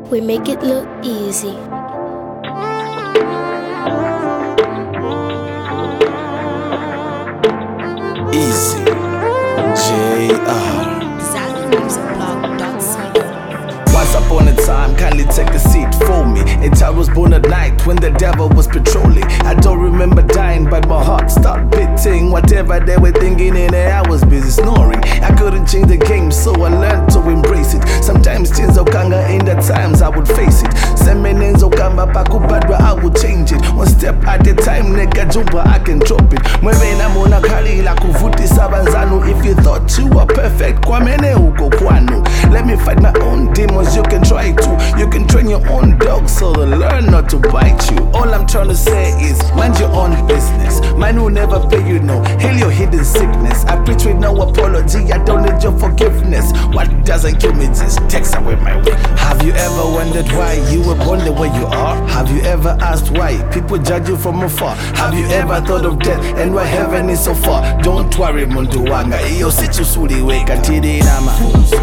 We make it look easy. Easy. JR. Once upon a time, kindly take a seat for me. A child was born at night when the devil was patrolling. I don't remember dying, but my heart started beating. Whatever they were thinking in there, I was busy snoring. I couldn't change the game, so I learned to embrace it. Sometimes things okanga in the times I would face it. Semenenzo kamba pakubadwa, I would change it. One step at a time, neka jumba, I can drop it. Mwebena mona kali la kuvuti sabanzanu. If you thought you were perfect, kwamene uko kwanu. Let me fight my own demons, you can try to. You can train your own dog so they'll learn not to bite you. All I'm trying to say is, mind your own business. Mine will never pay you no. Heal your hidden sickness. I preach with no apology, I don't need your forgiveness. What doesn't kill me just takes away my weakness. Have you ever wondered why you were born the way you are? Have you ever asked why people judge you from afar? Have you ever thought of death and why heaven is so far? Don't worry muntu wanga, iyo sichusuli weka tiri nama.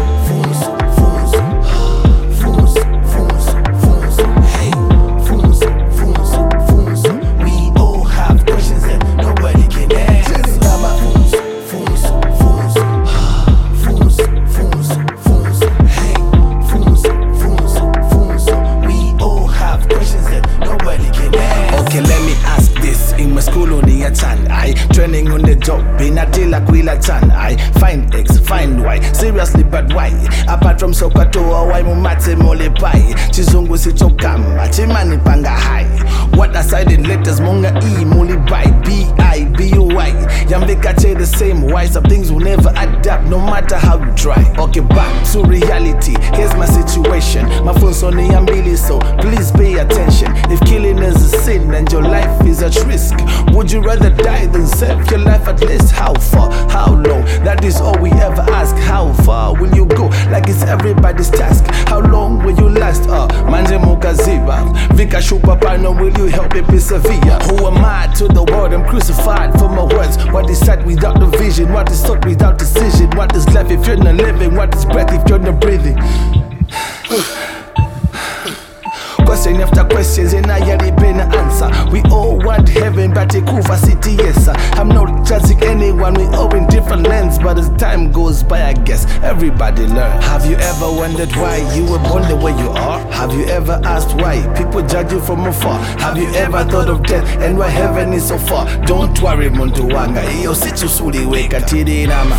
Training on the job, binatila kwila chan. I find X, find Y, seriously but why? Apart from Sokoto, why mumate mole pai? Chizungu sichokama, chimani panga high. What aside in letters, monga E, muli by B-I-B-U-Y. Yambeka say the same, why some things will never adapt no matter how you try. Okay, back to reality, here's my situation. My phone's on the ambili, so please pay attention. If killing is a sin and your life is at risk, would you rather die than save your life at least? How far? How long? That is all we ever ask. How far will you go? Like it's everybody's task. How long will you last? Manje mukaziba Vika shupa pano, will you help me persevere? Who am I to the world? I'm crucified for my words. What is sight without the vision? What is thought without decision? What is life if you're not living? What is breath if you're not breathing? Question after questions and I already been an answer. We all want heaven but Ikuva city, yes sir. I'm not judging anyone, we all in different lands. But as time goes by I guess everybody learn. Have you ever wondered why you were born the way you are? Have you ever asked why people judge you from afar? Have you ever thought of death and why heaven is so far? Don't worry muntu wanga, iyo sichusuli weka tiri nama.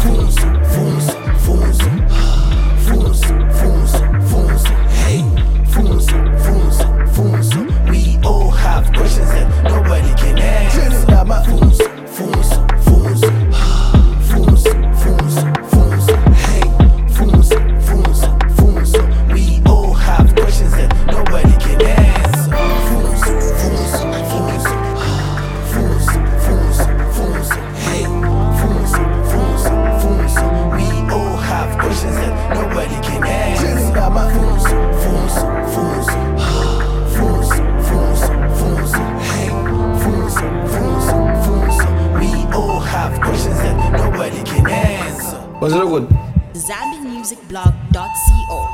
We all have questions that nobody can answer. We all have questions that nobody can answer. We all have questions that nobody can answer. Was it good? ZambianMusicBlog.co